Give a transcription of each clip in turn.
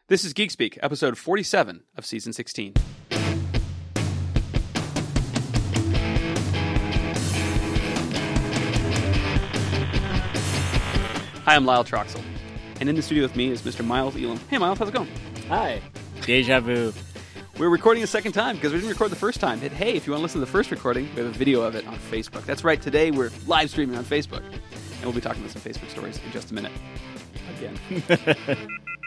This is Geek Speak, episode 47 of season 16. Hi, I'm Lyle Troxel, and in the studio with me is Mr. Miles Elam. Hey, Miles, how's it going? Hi. Deja vu. We're recording a second time because we didn't record the first time. But hey, if you want to listen to the first recording, we have a video of it on Facebook. That's right, today we're live streaming on Facebook, and we'll be talking about some Facebook stories in just a minute. Again.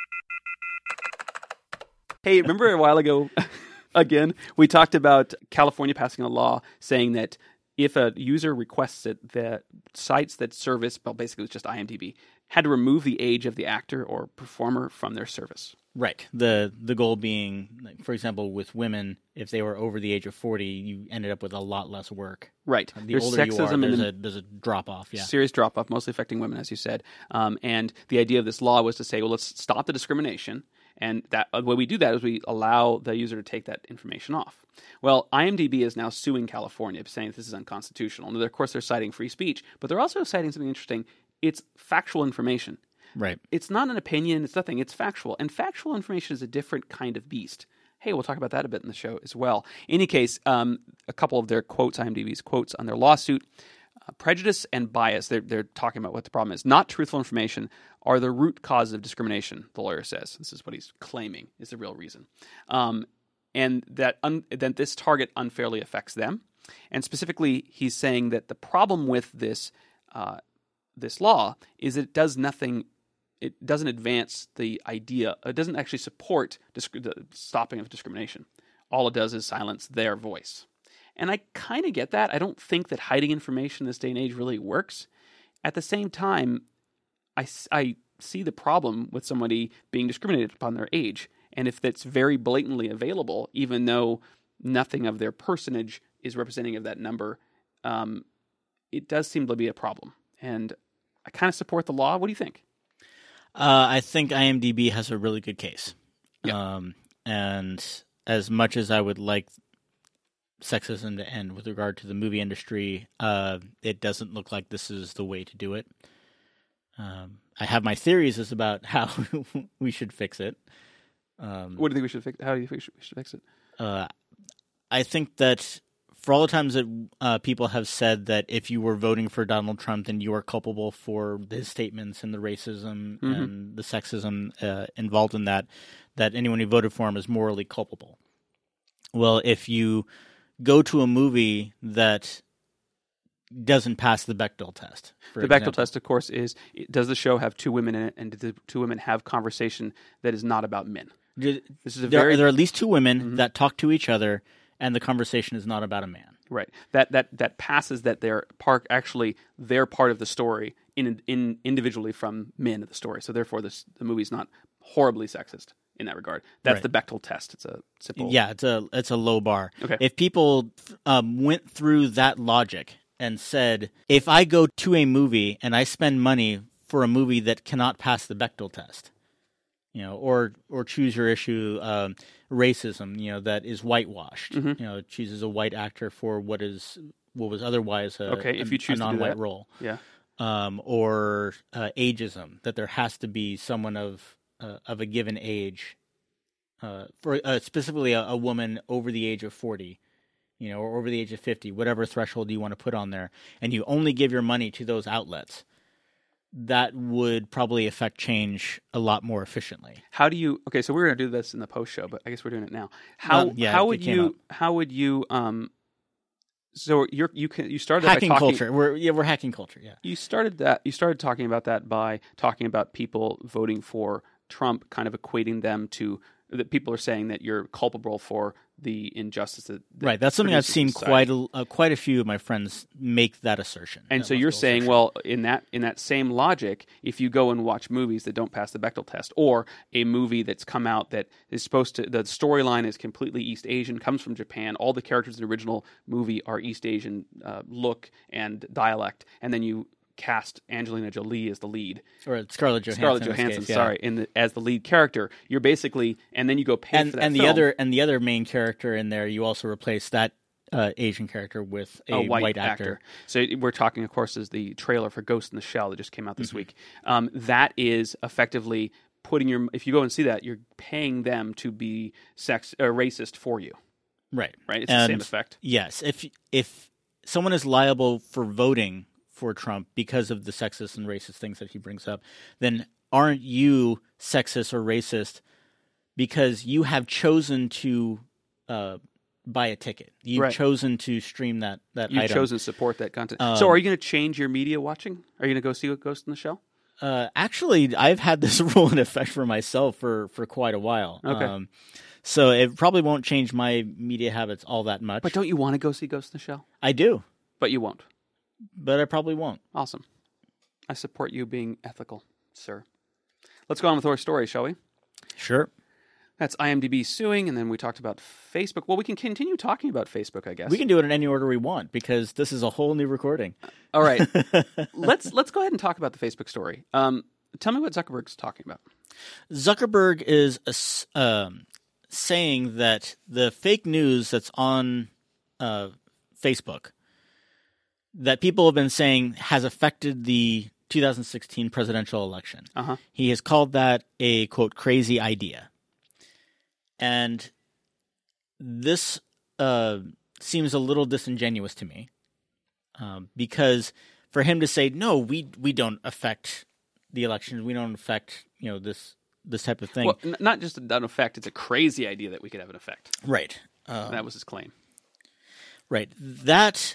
Hey, remember a while ago, again, we talked about California passing a law saying that if a user requests it, the sites that service, well, basically it's just IMDb, had to remove the age of the actor or performer from their service. Right. The goal being, for example, with women, if they were over the age of 40, you ended up with a lot less work. Right. The There's older sexism you are, there's a drop-off. Yeah. Serious drop-off, mostly affecting women, as you said. And the idea of this law was to say, well, let's stop the discrimination. And that the way we do that is we allow the user to take that information off. Well, IMDb is now suing California, saying this is unconstitutional. And of course, they're citing free speech, but they're also citing something interesting. It's factual information. Right. It's not an opinion. It's nothing. It's factual. And factual information is a different kind of beast. Hey, we'll talk about that a bit in the show as well. In any case, a couple of their quotes, IMDb's quotes on their lawsuit. Prejudice and bias, they're talking about what the problem is. Not truthful information are the root cause of discrimination, the lawyer says. This is what he's claiming is the real reason. And that this target unfairly affects them. And specifically, he's saying that the problem with this law is that it does nothing. It doesn't advance the idea. It doesn't actually support the stopping of discrimination. All it does is silence their voice. And I kind of get that. I don't think that hiding information in this day and age really works. At the same time, I see the problem with somebody being discriminated upon their age. And if that's very blatantly available, even though nothing of their personage is representing of that number, it does seem to be a problem. And I kind of support the law. What do you think? I think IMDb has a really good case. Yeah. And as much as I would like sexism to end with regard to the movie industry, it doesn't look like this is the way to do it. I have my theories as about how we should fix it. What do you think we should fix? How do you think we should fix it? I think that for all the times that people have said that if you were voting for Donald Trump, then you are culpable for his statements and the racism and the sexism involved in that anyone who voted for him is morally culpable. Well, if you go to a movie that doesn't pass the Bechdel test. The Bechdel test, of course, is does the show have two women in it, and do the two women have conversation that is not about men? This is there are at least two women that talk to each other, and the conversation is not about a man. Right. That passes that they're part of the story in individually from men of the story. So therefore, the movie's not horribly sexist in that regard. That's right. The Bechdel test. It's a simple. Yeah, it's a low bar. Okay. If people went through that logic and said, if I go to a movie and I spend money for a movie that cannot pass the Bechdel test, or choose your issue, racism, that is whitewashed, chooses a white actor for what was otherwise if you choose a non-white to do that. role, yeah, or ageism, that there has to be someone of a given age, for specifically a woman over the age of 40. Or over the age of 50, whatever threshold you want to put on there, and you only give your money to those outlets, that would probably affect change a lot more efficiently. How do you? Okay, so we're going to do this in the post show, but I guess we're doing it now. How would you? So you started hacking by talking, culture. We're hacking culture. Yeah, you started talking about that by talking about people voting for Trump, kind of equating them to that people are saying that you're culpable for the injustice that right. That's something I've seen quite a few of my friends make that assertion. And so you're saying, well, in that same logic, if you go and watch movies that don't pass the Bechdel test, or a movie that's come out that is supposed to, the storyline is completely East Asian, comes from Japan, all the characters in the original movie are East Asian look and dialect, and then you cast Angelina Jolie as the lead, or Scarlett Johansson, case, as the lead character. You're basically, and then you go pay for that and film. the other main character in there, you also replace that Asian character with a white actor. So we're talking, of course, is the trailer for Ghost in the Shell that just came out this week. That is effectively if you go and see that, you're paying them to be racist for you. Right. Right? It's the same effect. Yes. If someone is liable for voting for Trump because of the sexist and racist things that he brings up, then aren't you sexist or racist because you have chosen to buy a ticket? You've chosen to stream that item. You've chosen to support that content. So are you going to change your media watching? Are you going to go see Ghost in the Shell? Actually, I've had this rule in effect for myself for quite a while. Okay. So it probably won't change my media habits all that much. But don't you want to go see Ghost in the Shell? I do. But you won't. But I probably won't. Awesome. I support you being ethical, sir. Let's go on with our story, shall we? Sure. That's IMDb suing, and then we talked about Facebook. Well, we can continue talking about Facebook, I guess. We can do it in any order we want because this is a whole new recording. All right. Let's go ahead and talk about the Facebook story. Tell me what Zuckerberg's talking about. Zuckerberg is saying that the fake news that's on Facebook that people have been saying has affected the 2016 presidential election. Uh-huh. He has called that a, quote, crazy idea. And this seems a little disingenuous to me because for him to say, no, we don't affect the elections, we don't affect this type of thing. Well, not just an effect, it's a crazy idea that we could have an effect. Right. That was his claim. Right. That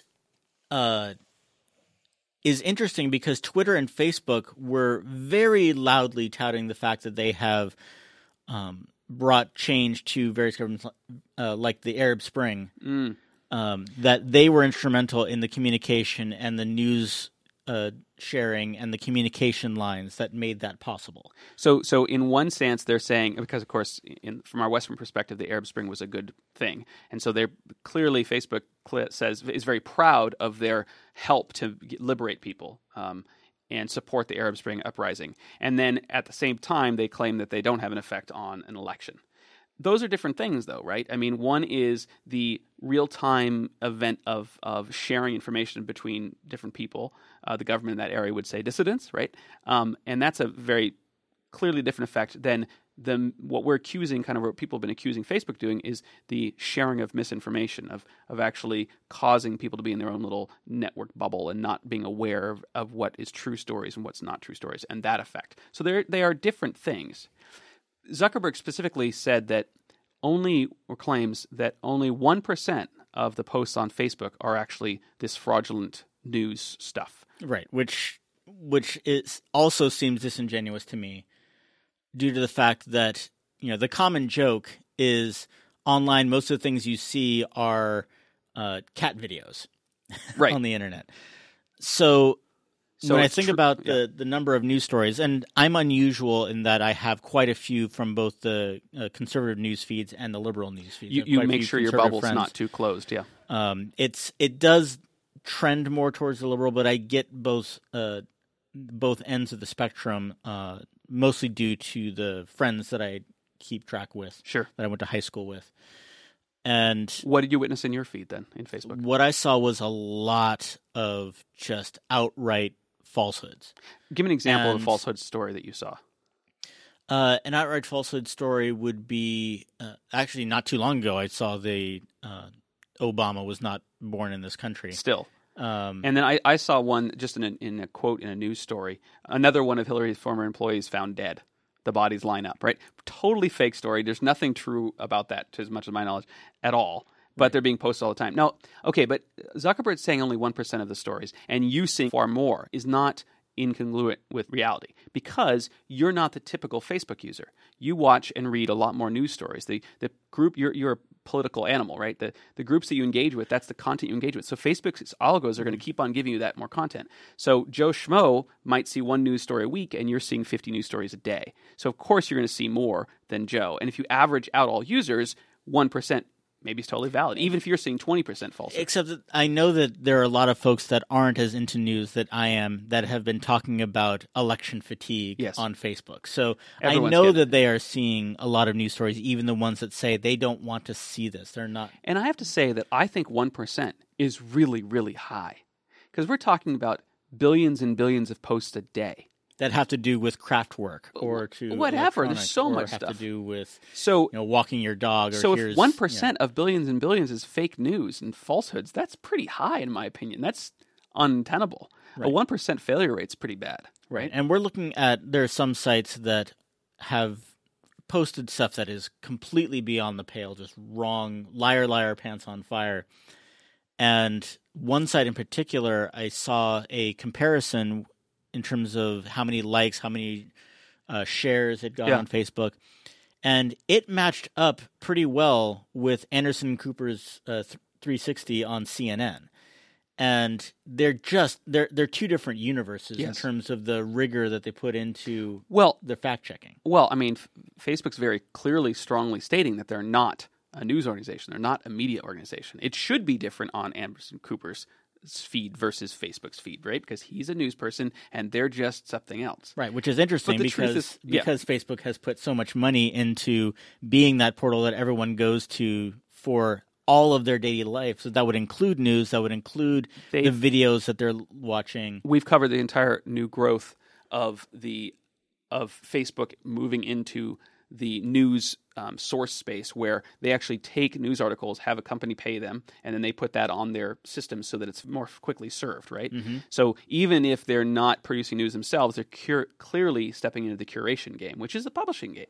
is interesting because Twitter and Facebook were very loudly touting the fact that they have brought change to various governments, like the Arab Spring, that they were instrumental in the communication and the news sharing and the communication lines that made that possible. So in one sense, they're saying, because of course, from our Western perspective, the Arab Spring was a good thing, and so they're clearly Facebook is very proud of their help to liberate people and support the Arab Spring uprising. And then at the same time, they claim that they don't have an effect on an election. Those are different things, though, right? I mean, one is the real-time event of sharing information between different people. The government in that area would say dissidents, right? And that's a very clearly different effect than what we're accusing, kind of what people have been accusing Facebook doing, is the sharing of misinformation, of actually causing people to be in their own little network bubble and not being aware of what is true stories and what's not true stories, and that effect. So they are different things. Zuckerberg specifically said that claims that only 1% of the posts on Facebook are actually this fraudulent news stuff. Right, which also seems disingenuous to me, due to the fact that the common joke is online. Most of the things you see are cat videos, right, on the internet. So when I think about the number of news stories, and I'm unusual in that I have quite a few from both the conservative news feeds and the liberal news feeds. You make sure your bubble's not too closed, yeah. It does trend more towards the liberal, but I get both ends of the spectrum, mostly due to the friends that I keep track with, sure, that I went to high school with. And what did you witness in your feed then, in Facebook? What I saw was a lot of just outright falsehoods. Give me an example of a falsehood story that you saw. An outright falsehood story would be, actually not too long ago, I saw the Obama was not born in this country. Still. And then I saw one just in a quote in a news story. Another one of Hillary's former employees found dead. The bodies line up, right? Totally fake story. There's nothing true about that, to as much as my knowledge, at all. But they're being posted all the time. Now, okay, but Zuckerberg's saying only 1% of the stories, and you seeing far more is not incongruent with reality, because you're not the typical Facebook user. You watch and read a lot more news stories. The group, you're a political animal, right? The groups that you engage with, that's the content you engage with. So Facebook's algos are going to keep on giving you that more content. So Joe Schmo might see one news story a week, and you're seeing 50 news stories a day. So of course you're going to see more than Joe. And if you average out all users, 1% maybe it's totally valid, even if you're seeing 20% false. Except that I know that there are a lot of folks that aren't as into news that I am, that have been talking about election fatigue on Facebook. So I know that they are seeing a lot of news stories, even the ones that say they don't want to see this. They're not. And I have to say that I think 1% is really, really high, because we're talking about billions and billions of posts a day. that have to do with craft work or to whatever. There's so much have stuff to do with so walking your dog. Or so if here's, 1% of billions and billions is fake news and falsehoods, that's pretty high in my opinion. That's untenable. Right. A 1% failure rate's pretty bad, right? And we're looking at, there are some sites that have posted stuff that is completely beyond the pale, just wrong, liar, pants on fire. And one site in particular, I saw a comparison in terms of how many likes, how many shares it got on Facebook. And it matched up pretty well with Anderson Cooper's 360 on CNN. And they're two different universes in terms of the rigor that they put into the fact-checking. Well, I mean, Facebook's very clearly, strongly stating that they're not a news organization. They're not a media organization. It should be different on Anderson Cooper's feed versus Facebook's feed, right? Because he's a news person and they're just something else. Right, which is interesting because Facebook has put so much money into being that portal that everyone goes to for all of their daily life. So that would include news, that would include the videos that they're watching. We've covered the entire new growth of Facebook moving into the news source space, where they actually take news articles, have a company pay them, and then they put that on their system so that it's more quickly served, right? Mm-hmm. So even if they're not producing news themselves, they're clearly stepping into the curation game, which is the publishing game.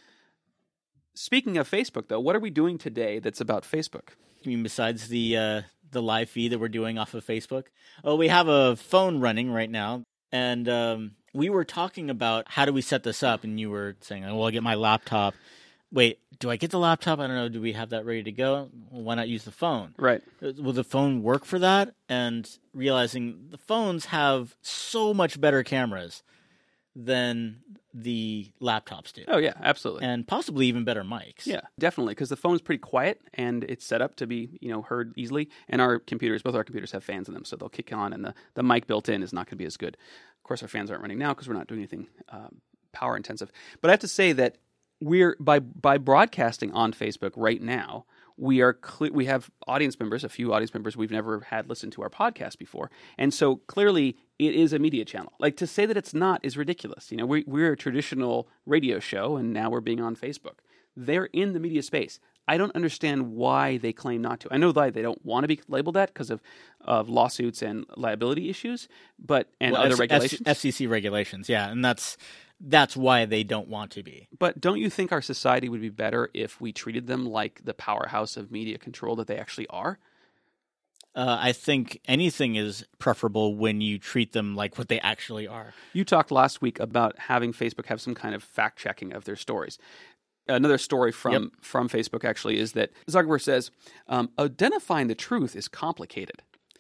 Speaking of Facebook, though, what are we doing today that's about Facebook? You mean besides the live feed that we're doing off of Facebook? Oh, we have a phone running right now, and we were talking about how do we set this up, and you were saying, well, I'll get my laptop. Wait, do I get the laptop? I don't know. Do we have that ready to go? Well, why not use the phone? Right. Will the phone work for that? And realizing the phones have so much better cameras than the laptops do. Oh, yeah, absolutely. And possibly even better mics. Yeah, definitely, because the phone's pretty quiet, and it's set up to be, heard easily. And our computers, both our computers have fans in them, so they'll kick on, and the mic built in is not going to be as good. Of course, our fans aren't running now because we're not doing anything power intensive. But I have to say that we're by broadcasting on Facebook right now, we have audience members, a few audience members we've never had listen to our podcast before, and so clearly it is a media channel. Like, to say that it's not is ridiculous. We're a traditional radio show, and now we're being on Facebook. They're in the media space. I don't understand why they claim not to. I know that they don't want to be labeled that because of lawsuits and liability issues, other regulations. FCC regulations, yeah, and that's why they don't want to be. But don't you think our society would be better if we treated them like the powerhouse of media control that they actually are? I think anything is preferable when you treat them like what they actually are. You talked last week about having Facebook have some kind of fact-checking of their stories. Another story from Facebook actually is that Zuckerberg says, identifying the truth is complicated.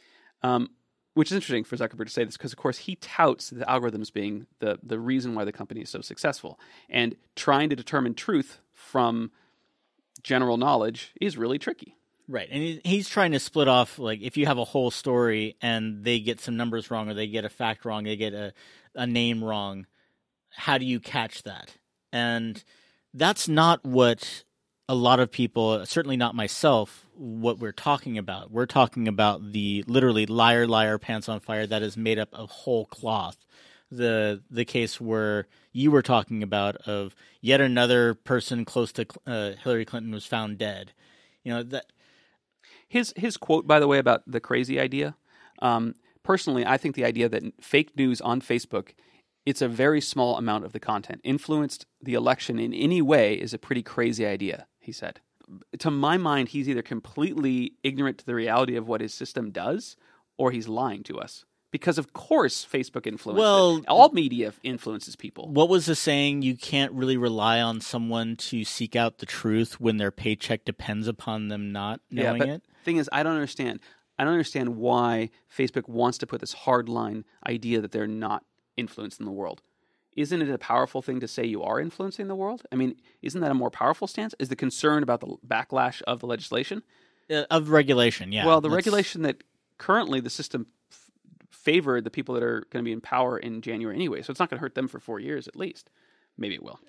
Which is interesting for Zuckerberg to say this because, of course, he touts the algorithms being the reason why the company is so successful. And trying to determine truth from general knowledge is really tricky. Right. And he's trying to split off, like, if you have a whole story and they get some numbers wrong or they get a fact wrong, they get a name wrong, how do you catch that? And that's not what a lot of people, certainly not myself, what we're talking about. We're talking about the literally liar, pants on fire that is made up of whole cloth. The case where you were talking about of yet another person close to Hillary Clinton was found dead. That his quote, by the way, about the crazy idea. Personally, I think the idea that fake news on Facebook, it's a very small amount of the content, influenced the election in any way is a pretty crazy idea, he said. To my mind, he's either completely ignorant to the reality of what his system does, or he's lying to us. Because, of course, Facebook influences it. All media influences people. What was the saying? You can't really rely on someone to seek out the truth when their paycheck depends upon them not knowing it. The thing is, I don't understand. I don't understand why Facebook wants to put this hardline idea that they're not influencing the world. Isn't it a powerful thing to say you are influencing the world? I mean, isn't that a more powerful stance? Is the concern about the backlash of the legislation? Of regulation, yeah. Well, the regulation that currently the system favored the people that are going to be in power in January anyway, so it's not going to hurt them for 4 years at least. Maybe it will.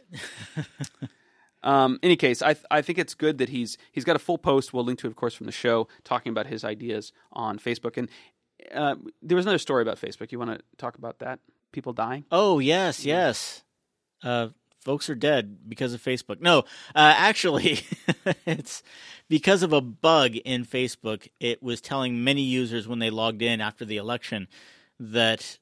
Any case, I think it's good that he's got a full post. We'll link to it, of course, from the show, talking about his ideas on Facebook. And there was another story about Facebook. You want to talk about that? people dying? Oh, yes. Folks are dead because of Facebook. No, actually, it's because of a bug in Facebook. It was telling many users when they logged in after the election that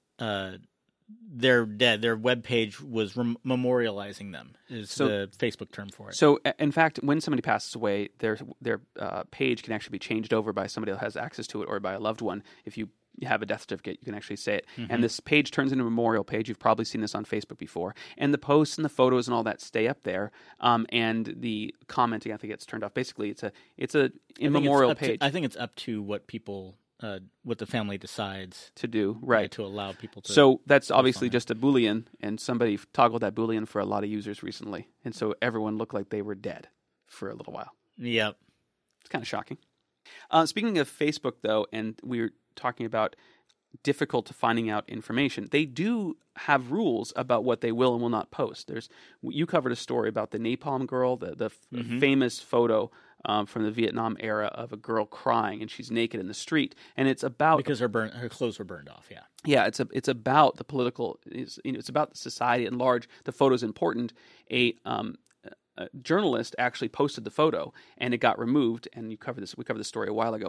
they're dead. Their web page was memorializing them, is the Facebook term for it. So, in fact, when somebody passes away, their page can actually be changed over by somebody that has access to it or by a loved one. If you have a death certificate, you can actually say it. Mm-hmm. And this page turns into a memorial page. You've probably seen this on Facebook before. And the posts and the photos and all that stay up there. And the commenting, I think, gets turned off. Basically, it's a memorial page. I think it's up to what people, what the family decides to do, right? To allow people to. So that's obviously just a Boolean, and somebody toggled that Boolean for a lot of users recently. And so everyone looked like they were dead for a little while. Yep. It's kind of shocking. Speaking of Facebook, though, and we're talking about difficult to finding out information, they do have rules about what they will and will not post. You covered a story about the Napalm Girl, the famous photo from the Vietnam era of a girl crying, and she's naked in the street, and it's about because her clothes were burned off. Yeah. It's about the political. It's about the society at large. The photo's important. A journalist actually posted the photo, and it got removed. And we covered the story a while ago.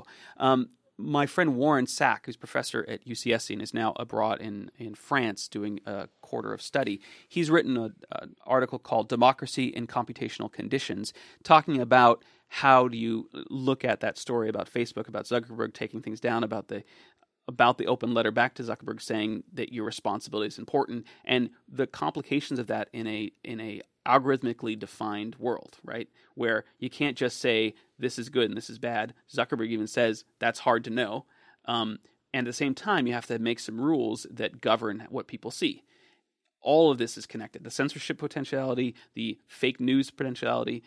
My friend Warren Sack, who's professor at UCSC and is now abroad in France doing a quarter of study, he's written an article called Democracy in Computational Conditions, talking about how do you look at that story about Facebook, about Zuckerberg taking things down, about the open letter back to Zuckerberg saying that your responsibility is important, and the complications of that in a algorithmically defined world, right? Where you can't just say this is good and this is bad. Zuckerberg even says that's hard to know. And at the same time, you have to make some rules that govern what people see. All of this is connected. The censorship potentiality, the fake news potentiality.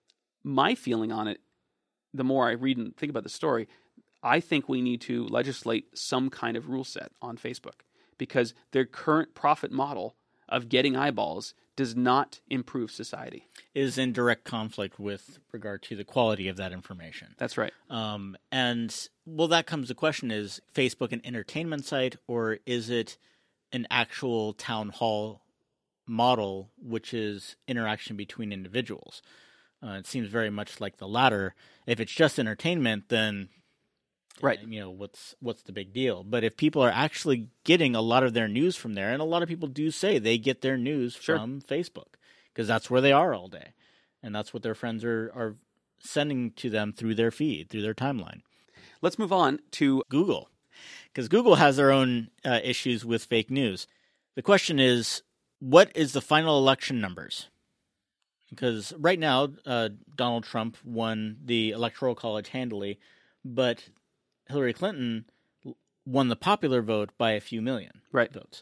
My feeling on it, the more I read and think about the story, I think we need to legislate some kind of rule set on Facebook because their current profit model of getting eyeballs does not improve society. Is in direct conflict with regard to the quality of that information. That's right. And, well, that comes the question, is Facebook an entertainment site, or is it an actual town hall model, which is interaction between individuals? It seems very much like the latter. If it's just entertainment, then... Right. What's the big deal? But if people are actually getting a lot of their news from there, and a lot of people do say they get their news from Facebook, because that's where they are all day. And that's what their friends are sending to them through their feed, through their timeline. Let's move on to Google, because Google has their own issues with fake news. The question is, what is the final election numbers? Because right now, Donald Trump won the Electoral College handily, but Hillary Clinton won the popular vote by a few million votes.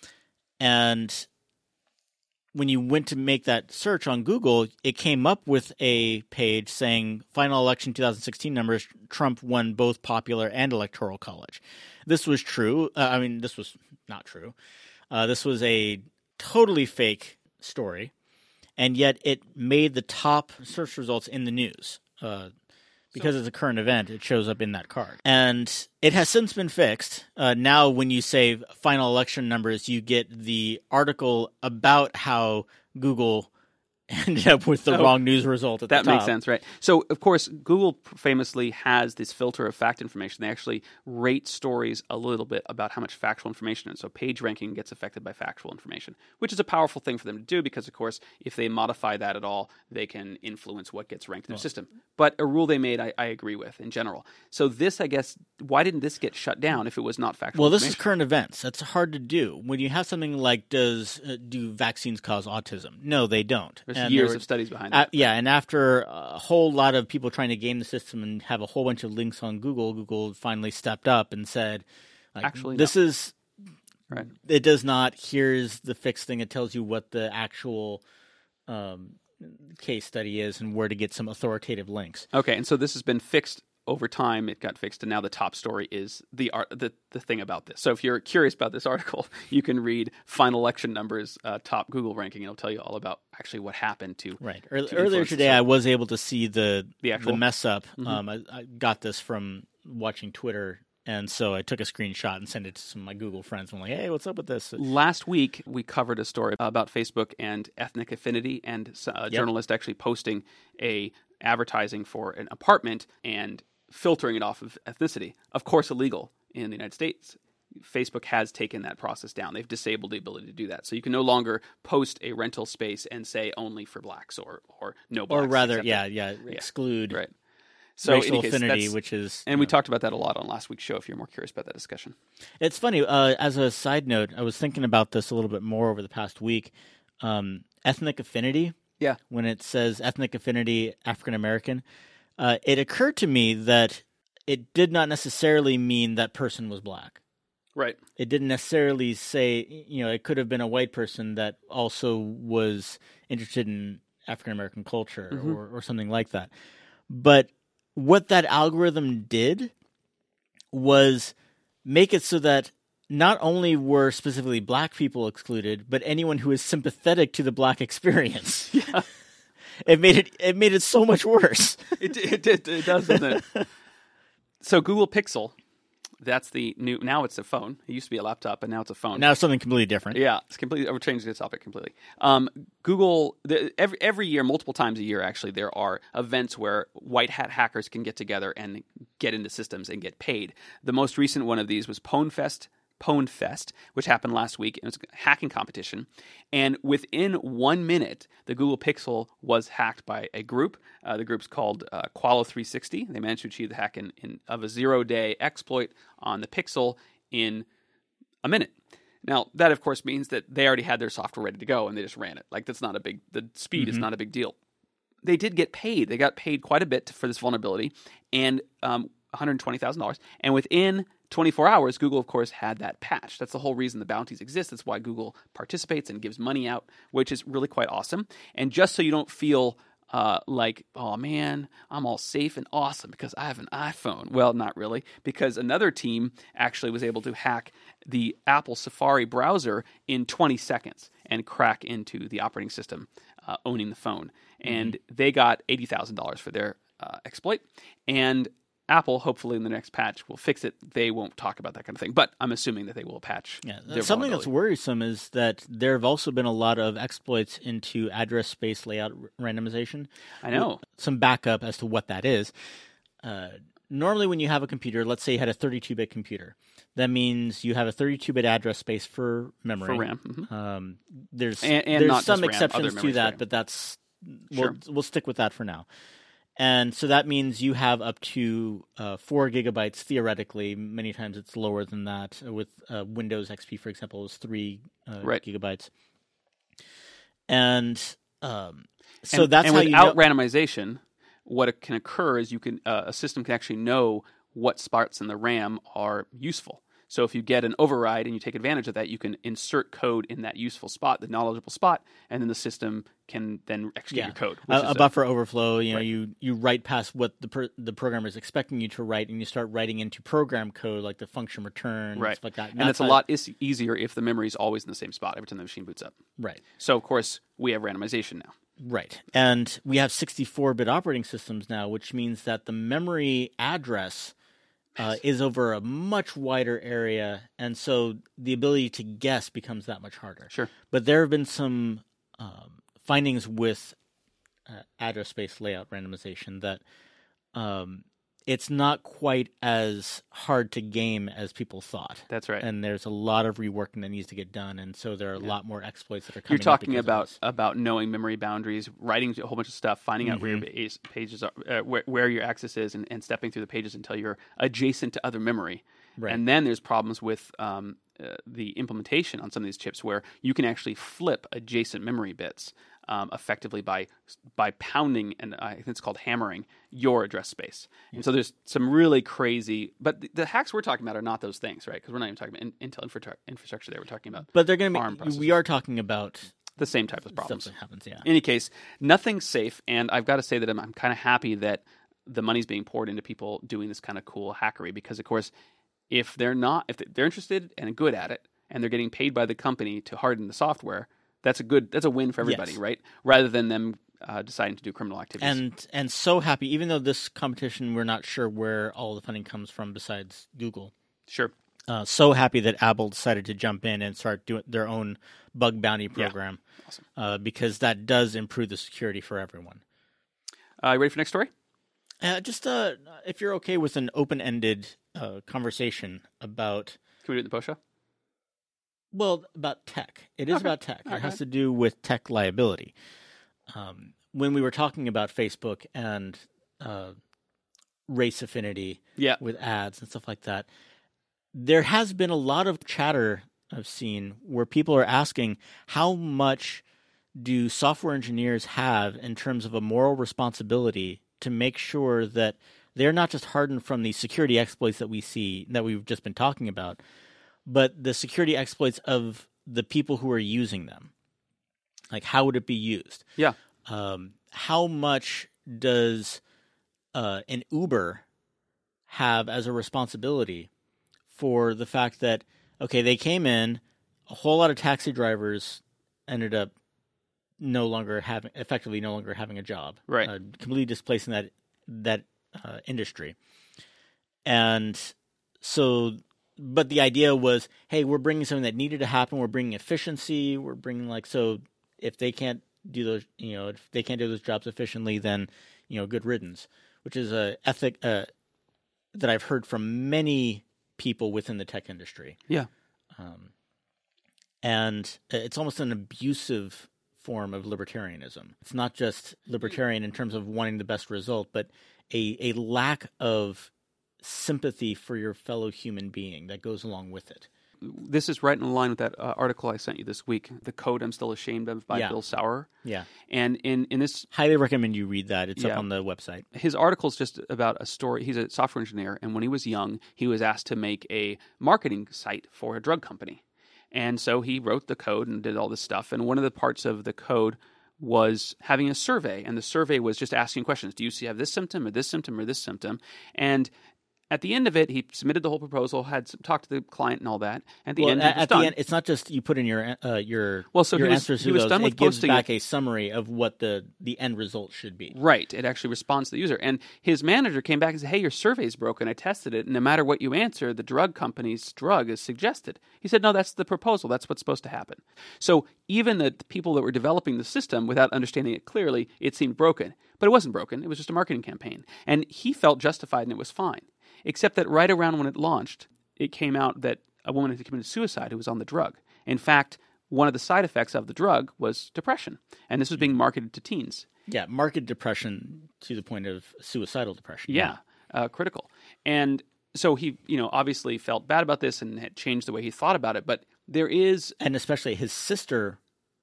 And when you went to make that search on Google, it came up with a page saying final election 2016 numbers, Trump won both popular and Electoral College. This was true. This was not true. This was a totally fake story, and yet it made the top search results in the news. Because it's a current event, it shows up in that card. And it has since been fixed. Now when you say final election numbers, you get the article about how Google ended up with the wrong news result at the top. That makes sense, right? So, of course, Google famously has this filter of fact information. They actually rate stories a little bit about how much factual information is. So page ranking gets affected by factual information, which is a powerful thing for them to do because, of course, if they modify that at all, they can influence what gets ranked in their system. But a rule they made, I agree with in general. So this, I guess, why didn't this get shut down if it was not factual information? Well, this is current events. That's hard to do. When you have something like, do vaccines cause autism? No, they don't. There's years of studies behind it. And after a whole lot of people trying to game the system and have a whole bunch of links on Google finally stepped up and said, actually, this is right. It does not. Here's the fixed thing. It tells you what the actual case study is and where to get some authoritative links. Okay, and so this has been fixed over time. It got fixed, and now the top story is the thing about this. So if you're curious about this article, you can read final election numbers, top Google ranking, and it'll tell you all about actually what happened to. Right. Earlier today, I was able to see the actual mess up. I got this from watching Twitter And so I took a screenshot and sent it to some of my Google friends. I'm like, hey, what's up with this? Last week, we covered a story about Facebook and ethnic affinity, and a journalist actually posting a advertising for an apartment and filtering it off of ethnicity. Of course, illegal in the United States. Facebook has taken that process down. They've disabled the ability to do that. So you can no longer post a rental space and say only for blacks or no blacks. Or rather, exclude right. So racial affinity, which is... And we talked about that a lot on last week's show if you're more curious about that discussion. It's funny, as a side note, I was thinking about this a little bit more over the past week. Ethnic affinity, when it says ethnic affinity African American, it occurred to me that it did not necessarily mean that person was black. Right. It didn't necessarily say, it could have been a white person that also was interested in African American culture or something like that. But what that algorithm did was make it so that not only were specifically black people excluded, but anyone who is sympathetic to the black experience. Yeah. It made it so much worse. It does, doesn't it? So Google Pixel, that's the new. Now it's a phone. It used to be a laptop, but now it's a phone. Now it's something completely different. Yeah, it's completely. We're changing the topic completely. Google every year, multiple times a year, actually, there are events where white hat hackers can get together and get into systems and get paid. The most recent one of these was PwnFest, which happened last week, and it was a hacking competition. And within 1 minute, the Google Pixel was hacked by a group. The group's called Qualo360. They managed to achieve the hack of a 0-day exploit on the Pixel in a minute. Now, that, of course, means that they already had their software ready to go, and they just ran it. Like, the speed is not a big deal. They did get paid. They got paid quite a bit for this vulnerability, and $120,000. And within 24 hours, Google, of course, had that patch. That's the whole reason the bounties exist. That's why Google participates and gives money out, which is really quite awesome. And just so you don't feel like, oh man, I'm all safe and awesome because I have an iPhone. Well, not really, because another team actually was able to hack the Apple Safari browser in 20 seconds and crack into the operating system owning the phone. And they got $80,000 for their exploit. And Apple, hopefully in the next patch, will fix it. They won't talk about that kind of thing, but I'm assuming that they will patch. Yeah, something that's worrisome is that there have also been a lot of exploits into address space layout randomization. I know. Some backup as to what that is. Normally when you have a computer, let's say you had a 32-bit computer, that means you have a 32-bit address space for memory. For RAM. There's not some RAM, exceptions to that, but that's we'll stick with that for now. And so that means you have up to 4 gigabytes theoretically. Many times it's lower than that. With Windows XP, for example, is 3 gigabytes. And so that's how without randomization, what can occur is a system can actually know what spots in the RAM are useful. So if you get an override and you take advantage of that, you can insert code in that useful spot, the knowledgeable spot, and then the system can then execute your code. A buffer overflow, you write past what the programmer is expecting you to write, and you start writing into program code like the function return, right? Stuff like that. And that's a lot easier if the memory is always in the same spot every time the machine boots up. Right. So of course we have randomization now. Right. And we have 64-bit operating systems now, which means that the memory address is over a much wider area, and so the ability to guess becomes that much harder. Sure. But there have been some findings with address space layout randomization that it's not quite as hard to game as people thought. That's right. And there's a lot of reworking that needs to get done, and so there are a lot more exploits that are coming. You're talking about knowing memory boundaries, writing a whole bunch of stuff, finding out where your pages are, where your access is, and stepping through the pages until you're adjacent to other memory. Right. And then there's problems with the implementation on some of these chips where you can actually flip adjacent memory bits effectively by pounding, and I think it's called hammering, your address space. And so there's some really crazy, but the hacks we're talking about are not those things, right? Because we're not even talking about Intel infrastructure there. We're talking about but they're going to be. We are talking about the same type of problems. Stuff that happens, yeah. In any case, nothing's safe, and I've got to say that I'm kind of happy that the money's being poured into people doing this kind of cool hackery, because of course, if they're interested and good at it, and they're getting paid by the company to harden the software, that's a win for everybody, right? Rather than them deciding to do criminal activities. And so happy, even though this competition, we're not sure where all the funding comes from besides Google. Sure. So happy that Apple decided to jump in and start doing their own bug bounty program. Awesome. Because that does improve the security for everyone. You ready for next story? Just if you're okay with an open-ended conversation about... Can we do it in the post show? Well, about tech. It is about tech. Okay. It has to do with tech liability. When we were talking about Facebook and race affinity with ads and stuff like that, there has been a lot of chatter I've seen where people are asking how much do software engineers have in terms of a moral responsibility to make sure that they're not just hardened from the security exploits that we see, that we've just been talking about, but the security exploits of the people who are using them. Like, how would it be used? Yeah. How much does an Uber have as a responsibility for the fact that, okay, they came in, a whole lot of taxi drivers ended up effectively no longer having a job, right? Completely displacing that industry, and so. But the idea was, hey, we're bringing something that needed to happen. We're bringing efficiency. We're bringing so if they can't do those, if they can't do those jobs efficiently, then good riddance. Which is a ethic that I've heard from many people within the tech industry. Yeah, and it's almost an abusive form of libertarianism. It's not just libertarian in terms of wanting the best result, but a lack of sympathy for your fellow human being that goes along with it. This is right in line with that article I sent you this week, The Code I'm Still Ashamed Of by Bill Sauer. Yeah. And in this... Highly recommend you read that. It's up on the website. His article is just about a story. He's a software engineer, and when he was young, he was asked to make a marketing site for a drug company. And so he wrote the code and did all this stuff. And one of the parts of the code was having a survey. And the survey was just asking questions. Do you have this symptom or this symptom or this symptom? And at the end of it, he submitted the whole proposal, talked to the client and all that. At the end, the end, it's not just you put in your answers to those. It gives back a summary of what the end result should be. Right. It actually responds to the user. And his manager came back and said, hey, your survey's broken. I tested it. And no matter what you answer, the drug company's drug is suggested. He said, no, that's the proposal. That's what's supposed to happen. So even the people that were developing the system, without understanding it clearly, it seemed broken. But it wasn't broken. It was just a marketing campaign. And he felt justified and it was fine. Except that right around when it launched, it came out that a woman had committed suicide who was on the drug. In fact, one of the side effects of the drug was depression. And this was being marketed to teens. Yeah, marketed depression to the point of suicidal depression. Yeah, critical. And so he, obviously felt bad about this and had changed the way he thought about it. But there is... And especially his sister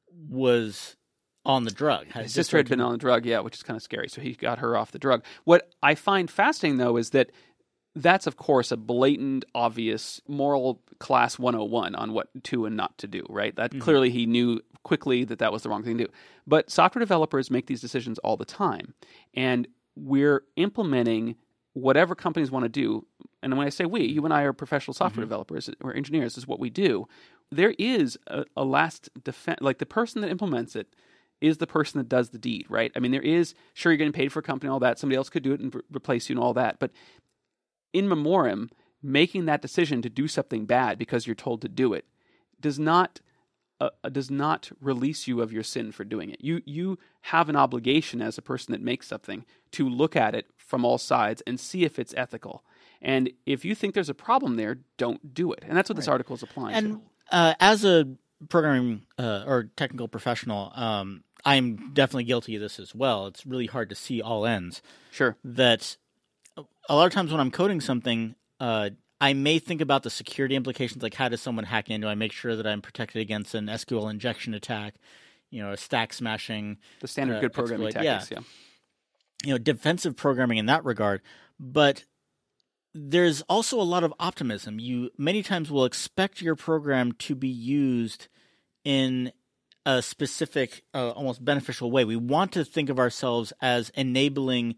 was on the drug. His sister had been on the drug, which is kind of scary. So he got her off the drug. What I find fascinating, though, is that that's, of course, a blatant, obvious moral class 101 on what to and not to do, right? That clearly he knew quickly that was the wrong thing to do. But software developers make these decisions all the time. And we're implementing whatever companies want to do. And when I say we, you and I are professional software developers or engineers, this is what we do. There is a last defense, like the person that implements it is the person that does the deed, right? I mean, there is, sure, you're getting paid for a company, all that. Somebody else could do it and replace you and all that. But in memoriam, making that decision to do something bad because you're told to do it does not release you of your sin for doing it. You have an obligation as a person that makes something to look at it from all sides and see if it's ethical. And if you think there's a problem there, don't do it. And that's what this article is applying to. And as a programming or technical professional, I'm definitely guilty of this as well. It's really hard to see all ends. Sure. That a lot of times when I'm coding something, I may think about the security implications, like how does someone hack in? Do I make sure that I'm protected against an SQL injection attack, a stack smashing? The standard good programming tactics, defensive programming in that regard. But there's also a lot of optimism. You many times will expect your program to be used in a specific, almost beneficial way. We want to think of ourselves as enabling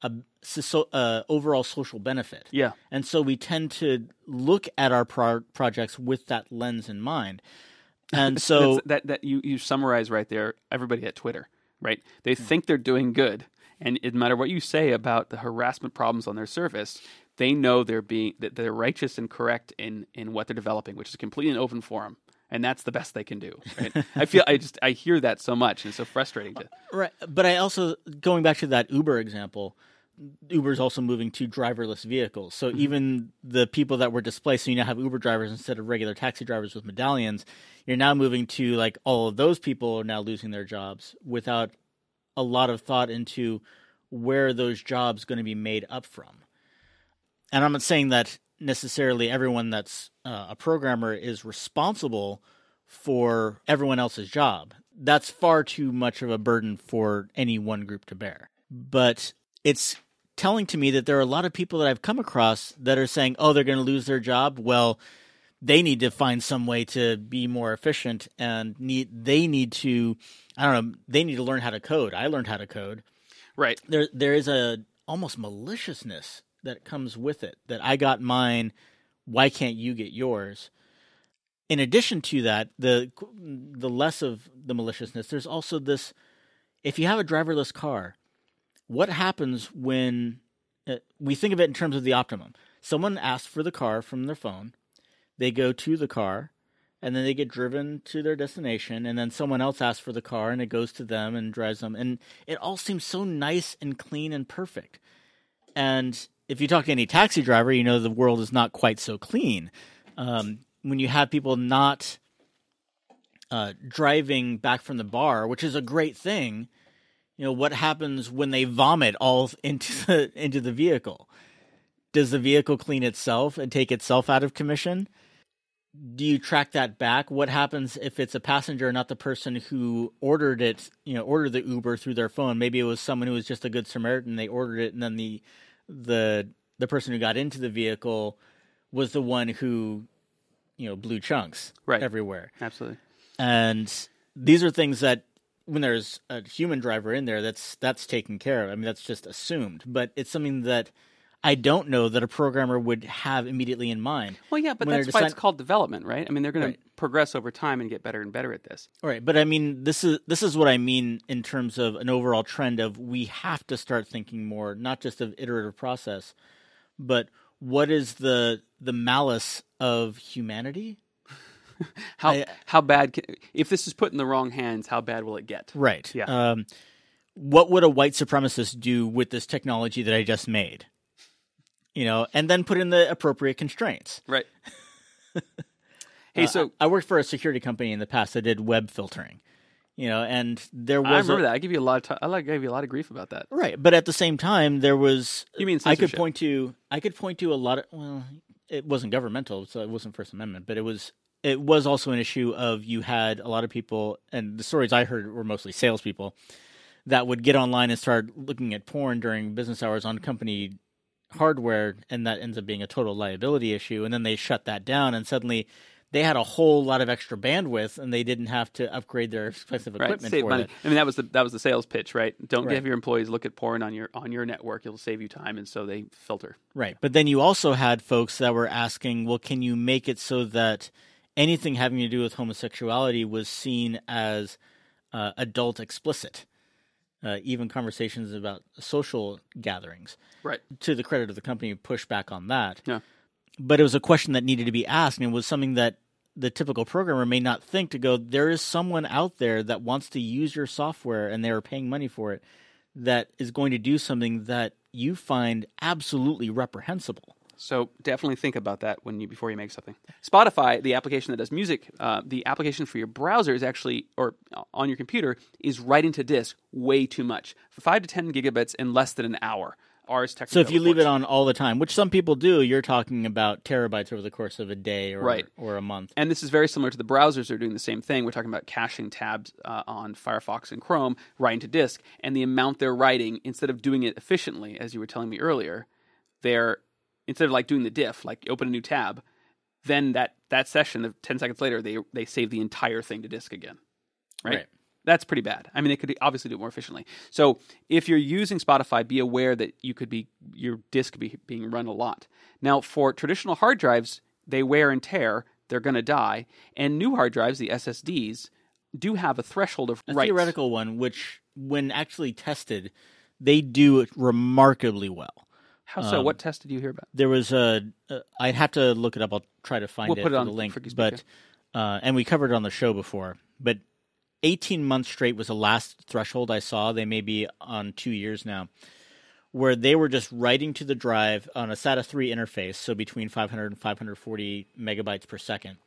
overall social benefit. Yeah. And so we tend to look at our projects with that lens in mind. And so that you summarize right there everybody at Twitter. right? They think they're doing good. And no matter what you say about the harassment problems on their surface, they know that they're righteous and correct in what they're developing, which is completely an open forum. And that's the best they can do. Right? I hear that so much, and it's so frustrating. Right, but I also, going back to that Uber example, Uber's also moving to driverless vehicles. So even the people that were displaced, so you now have Uber drivers instead of regular taxi drivers with medallions, you're now moving to like all of those people are now losing their jobs without a lot of thought into where those jobs going to be made up from. And I'm not saying that necessarily everyone that's a programmer is responsible for everyone else's job. That's far too much of a burden for any one group to bear. But it's telling to me that there are a lot of people that I've come across that are saying, oh, they're going to lose their job. Well, they need to find some way to be more efficient and they need to learn how to code. I learned how to code. Right. There is a almost maliciousness that comes with it, that I got mine, why can't you get yours? In addition to that, the less of the maliciousness, there's also this, if you have a driverless car, what happens when we think of it in terms of the optimum? Someone asks for the car from their phone, they go to the car, and then they get driven to their destination, and then someone else asks for the car, and it goes to them and drives them. And it all seems so nice and clean and perfect. And if you talk to any taxi driver, you know the world is not quite so clean. When you have people not driving back from the bar, which is a great thing, what happens when they vomit all into the vehicle? Does the vehicle clean itself and take itself out of commission? Do you track that back? What happens if it's a passenger, not the person who ordered it, ordered the Uber through their phone? Maybe it was someone who was just a good Samaritan. They ordered it, and then the person who got into the vehicle was the one who, blew chunks everywhere. Absolutely. And these are things that when there's a human driver in there, that's taken care of. I mean, that's just assumed. But it's something that I don't know that a programmer would have immediately in mind. Well, yeah, but that's why it's called development, right? I mean, they're going to progress over time and get better and better at this. Right, but I mean, this is what I mean in terms of an overall trend of we have to start thinking more, not just of iterative process, but what is the malice of humanity? How bad? If this is put in the wrong hands, how bad will it get? Right. Yeah. What would a white supremacist do with this technology that I just made? And then put in the appropriate constraints. Right. Hey, so I worked for a security company in the past that did web filtering. And there was. I remember that. I gave you a lot of I gave you a lot of grief about that. Right, but at the same time, there was. You mean censorship? I could point to a lot of. Well, it wasn't governmental, so it wasn't First Amendment, but it was also an issue of you had a lot of people, and the stories I heard were mostly salespeople that would get online and start looking at porn during business hours on company hardware, and that ends up being a total liability issue. And then they shut that down, and suddenly they had a whole lot of extra bandwidth, and they didn't have to upgrade their expensive equipment save for money. it. I mean, that was the sales pitch, right? Don't have your employees look at porn on your network; it'll save you time, and so they filter. Right, but then you also had folks that were asking, well, can you make it so that anything having to do with homosexuality was seen as adult explicit? Even conversations about social gatherings. Right. To the credit of the company, pushed back on that. Yeah. But it was a question that needed to be asked, and it was something that the typical programmer may not think to go, there is someone out there that wants to use your software, and they are paying money for it, that is going to do something that you find absolutely reprehensible. So definitely think about that before you make something. Spotify, the application that does music, the application for your browser is actually, or on your computer, is writing to disk way too much. 5 to 10 gigabits in less than an hour. So if you leave it on all the time, which some people do, you're talking about terabytes over the course of a day or a month. And this is very similar to the browsers that are doing the same thing. We're talking about caching tabs on Firefox and Chrome, writing to disk, and the amount they're writing, instead of doing it efficiently, as you were telling me earlier, instead of like doing the diff, like you open a new tab, then that session of 10 seconds later, they save the entire thing to disk again. Right? That's pretty bad. I mean, they could obviously do it more efficiently. So if you're using Spotify, be aware that your disk could be being run a lot. Now, for traditional hard drives, they wear and tear. They're going to die. And new hard drives, the SSDs, do have a threshold of writes. A theoretical one, which when actually tested, they do it remarkably well. How so? What test did you hear about? There was I'd have to look it up. I'll try to find We'll it put it for on the link. for Geekspeak, But and we covered it on the show before. But 18 months straight was the last threshold I saw. They may be on 2 years now, where they were just writing to the drive on a SATA 3 interface, so between 500 and 540 megabytes per second.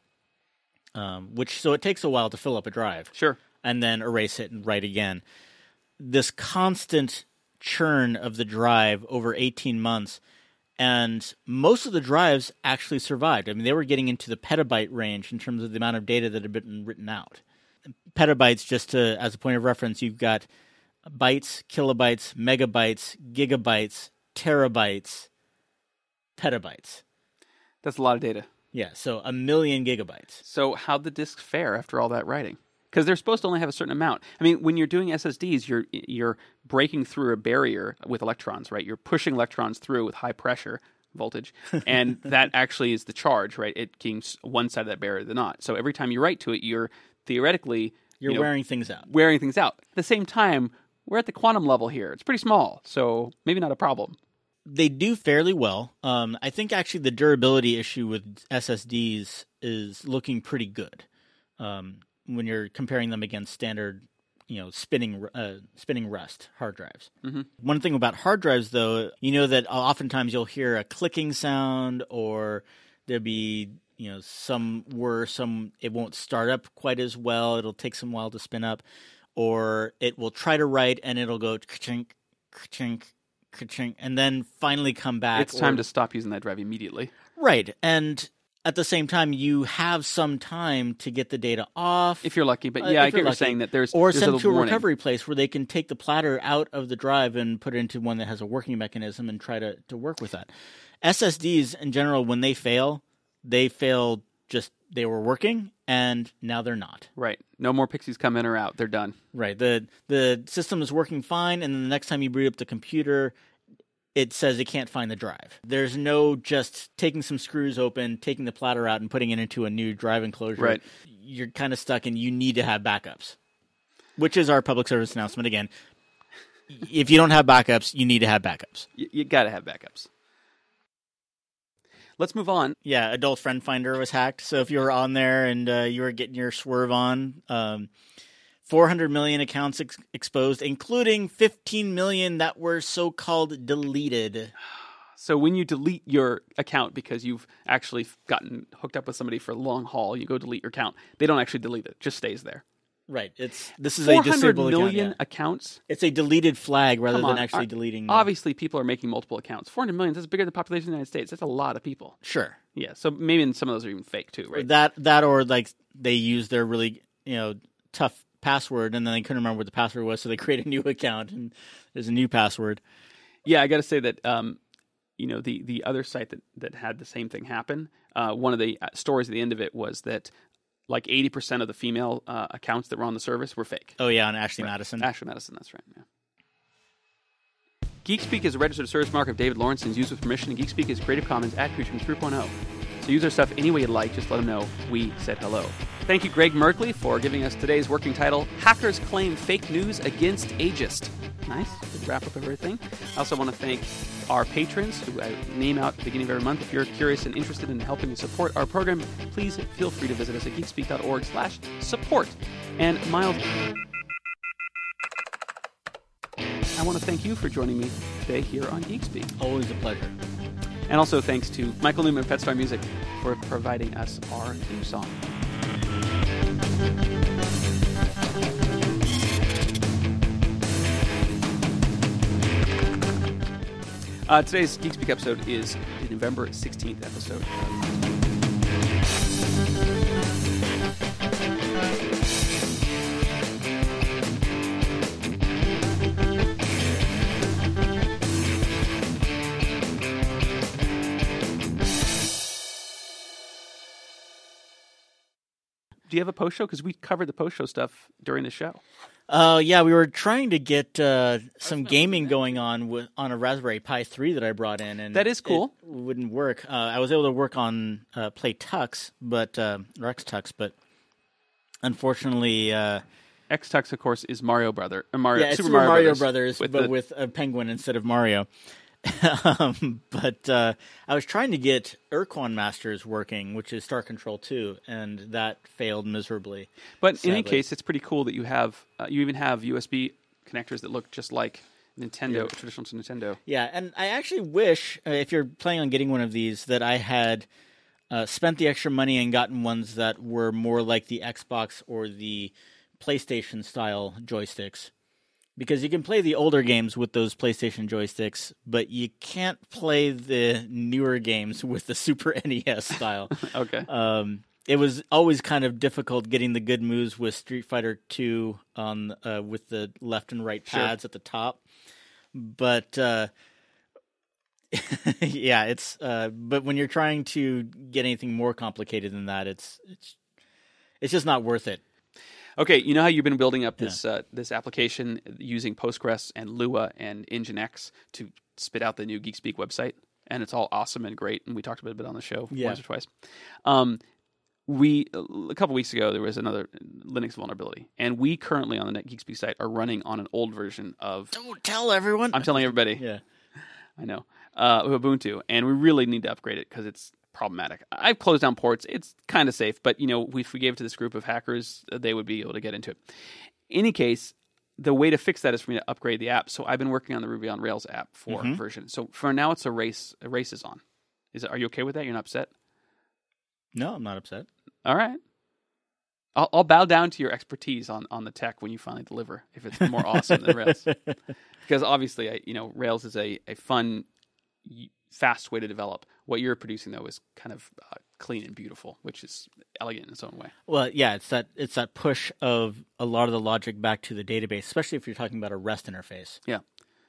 So it takes a while to fill up a drive. Sure. And then erase it and write again. This constant churn of the drive over 18 months, and most of the drives actually survived. I mean, they were getting into the petabyte range in terms of the amount of data that had been written out. Petabytes, just as a point of reference, you've got bytes, kilobytes, megabytes, gigabytes, terabytes, petabytes. That's a lot of data. Yeah, so 1 million gigabytes. So how'd the disks fare after all that writing? Because they're supposed to only have a certain amount. I mean, when you're doing SSDs, you're breaking through a barrier with electrons, right? You're pushing electrons through with high pressure voltage, and that actually is the charge, right? It keeps one side of that barrier or not. So every time you write to it, you're theoretically wearing things out. Wearing things out. At the same time, we're at the quantum level here. It's pretty small, so maybe not a problem. They do fairly well. I think actually the durability issue with SSDs is looking pretty good when you're comparing them against standard, spinning rust hard drives. Mm-hmm. One thing about hard drives, though, that oftentimes you'll hear a clicking sound, or there'll be some it won't start up quite as well. It'll take some while to spin up, or it will try to write and it'll go ka-chink, ka-chink, ka-chink, and then finally come back. It's time to stop using that drive immediately. Right, and at the same time, you have some time to get the data off. If you're lucky, but yeah, I get what you're saying that there's send it to a warning. Recovery place where they can take the platter out of the drive and put it into one that has a working mechanism and try to work with that. SSDs in general, when they fail just they were working and now they're not. Right. No more pixies come in or out. They're done. Right. The system is working fine, and then the next time you boot up the computer, it says it can't find the drive. There's no just taking some screws open, taking the platter out, and putting it into a new drive enclosure. Right. You're kind of stuck, and you need to have backups, which is our public service announcement again. If you don't have backups, you need to have backups. You got to have backups. Let's move on. Yeah, Adult Friend Finder was hacked. So if you were on there and you were getting your swerve on, 400 million accounts exposed, including 15 million that were so-called deleted. So when you delete your account because you've actually gotten hooked up with somebody for a long haul, you go delete your account. They don't actually delete it; it just stays there. Right. This is a disabled million account, accounts. It's a deleted flag rather than actually deleting. Obviously, people are making multiple accounts. 400 million. That's bigger than the population of the United States. That's a lot of people. Sure. Yeah. So maybe some of those are even fake too, right? That or like they use their really tough password and then they couldn't remember what the password was, so they create a new account and there's a new password. Yeah, I got to say that the other site that had the same thing happen. One of the stories at the end of it was that like 80% of the female accounts that were on the service were fake. Oh, yeah, on Ashley right. Madison. Ashley Madison, that's right, yeah. Geekspeak is a registered service mark of David Lawrence and is used with permission, and Geekspeak is Creative Commons Attribution 3.0. So use our stuff any way you like, just let them know we said hello. Thank you, Greg Merkley, for giving us today's working title, Hackers Claim Fake News Against Ageist. Nice, good wrap up of everything. I also want to thank our patrons, who I name out at the beginning of every month. If you're curious and interested in helping us support our program, please feel free to visit us at geekspeak.org/support. And Miles, I want to thank you for joining me today here on Geekspeak. Always a pleasure. And also thanks to Michael Newman of PetStar Music for providing us our theme song. Today's Geekspeak episode is the November 16th episode. Do you have a post show? Because we covered the post show stuff during the show. Yeah, we were trying to get some gaming going on a Raspberry Pi 3 that I brought in, and that is cool. It wouldn't work. I was able to work on Play Tux, Rex Tux, but unfortunately, Xtux, of course, is Mario Brother. Yeah, it's Super Mario Mario Brothers, but with a penguin instead of Mario. But I was trying to get Urquan Masters working, which is Star Control 2, and that failed miserably. But sadly. in any case, it's pretty cool that you have you even have USB connectors that look just like Nintendo, traditional to Nintendo. Yeah, and I actually wish, if you're planning on getting one of these, that I had spent the extra money and gotten ones that were more like the Xbox or the PlayStation style joysticks. Because you can play the older games with those PlayStation joysticks, but you can't play the newer games with the Super NES style. Okay. It was always kind of difficult getting the good moves with Street Fighter 2 on with the left and right pads at the top. But yeah, it's but when you're trying to get anything more complicated than that, it's just not worth it. Okay, you know how you've been building up this this application using Postgres and Lua and Nginx to spit out the new GeekSpeak website, and it's all awesome and great, and we talked about it a bit on the show once or twice. A couple weeks ago, there was another Linux vulnerability, and we currently on the GeekSpeak site are running on an old version of... Don't tell everyone! I'm telling everybody. Yeah. I know. Of Ubuntu, and we really need to upgrade it because it's problematic. I've closed down ports. It's kind of safe, but if we gave it to this group of hackers, they would be able to get into it. In any case, the way to fix that is for me to upgrade the app. So I've been working on the Ruby on Rails app for version. So for now, it's a race is on. Are you okay with that? You're not upset? No, I'm not upset. All right. I'll bow down to your expertise on the tech when you finally deliver, if it's more awesome than Rails. Because obviously, Rails is a fun, fast way to develop. What you're producing, though, is kind of clean and beautiful, which is elegant in its own way. Well, yeah, it's that push of a lot of the logic back to the database, especially if you're talking about a REST interface. Yeah.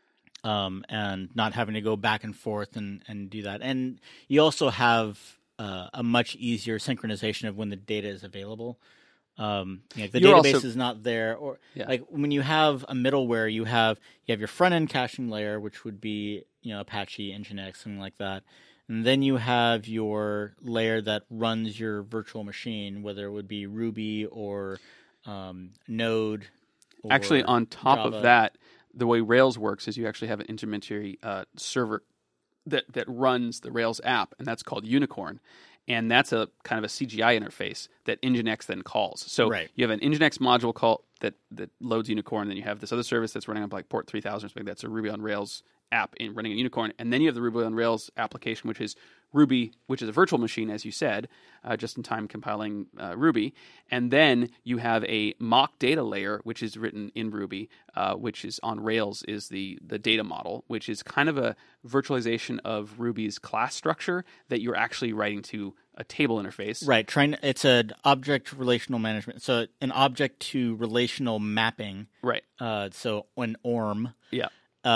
And not having to go back and forth and do that. And you also have a much easier synchronization of when the data is available. The database is not there, or like when you have a middleware, you have your front end caching layer, which would be Apache, Nginx, something like that, and then you have your layer that runs your virtual machine, whether it would be Ruby or Node. Or actually, on top Java. of that, the way Rails works is you actually have an intermediary server that runs the Rails app, and that's called Unicorn. And that's a kind of a CGI interface that Nginx then calls. So you have an Nginx module call that loads Unicorn, and then you have this other service that's running on like port 3000 or something. That's a Ruby on Rails app running in Unicorn. And then you have the Ruby on Rails application, which is Ruby, which is a virtual machine, as you said, just in time compiling Ruby. And then you have a mock data layer, which is written in Ruby, which is on Rails, is the data model, which is kind of a virtualization of Ruby's class structure that you're actually writing to a table interface. Right. It's an object relational management. So an object to relational mapping. Right. So an ORM. Yeah.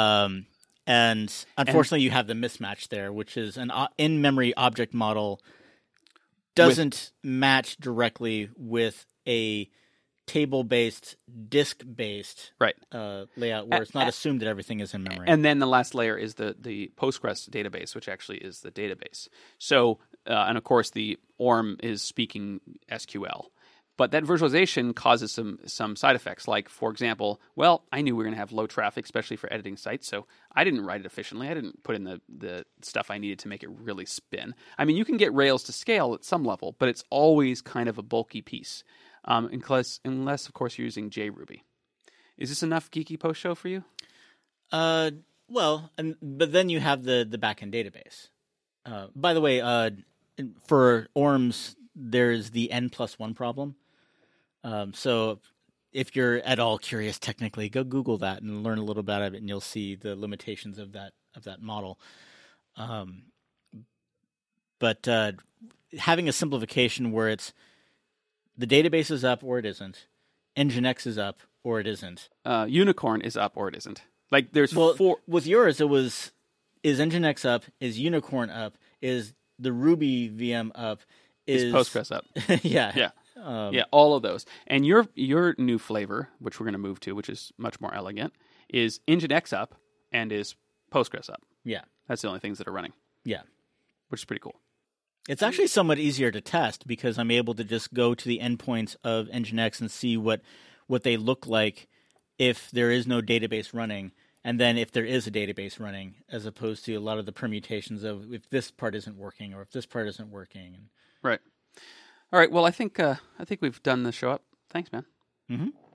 And unfortunately, you have the mismatch there, which is an in-memory object model doesn't match directly with a table-based, disk-based layout where it's not assumed that everything is in memory. And then the last layer is the Postgres database, which actually is the database. So, and of course, the ORM is speaking SQL. But that virtualization causes some side effects. Like, for example, I knew we were going to have low traffic, especially for editing sites, so I didn't write it efficiently. I didn't put in the stuff I needed to make it really spin. I mean, you can get Rails to scale at some level, but it's always kind of a bulky piece, unless of course, you're using JRuby. Is this enough geeky post show for you? But then you have the backend database. By the way, for ORMs, there's the N+1 problem. So if you're at all curious technically, go Google that and learn a little bit of it, and you'll see the limitations of that model. But having a simplification where it's the database is up or it isn't, Nginx is up or it isn't, Unicorn is up or it isn't. Like there's four. With yours, it was is Nginx up? Is Unicorn up? Is the Ruby VM up? Is Postgres up? Yeah. All of those. And your new flavor, which we're going to move to, which is much more elegant, is Nginx up and is Postgres up. Yeah. That's the only things that are running. Yeah. Which is pretty cool. It's actually somewhat easier to test because I'm able to just go to the endpoints of Nginx and see what what they look like if there is no database running, and then if there is a database running, as opposed to a lot of the permutations of if this part isn't working or if this part isn't working. Right. All right. Well, I think we've done the show up. Thanks, man. Mm-hmm.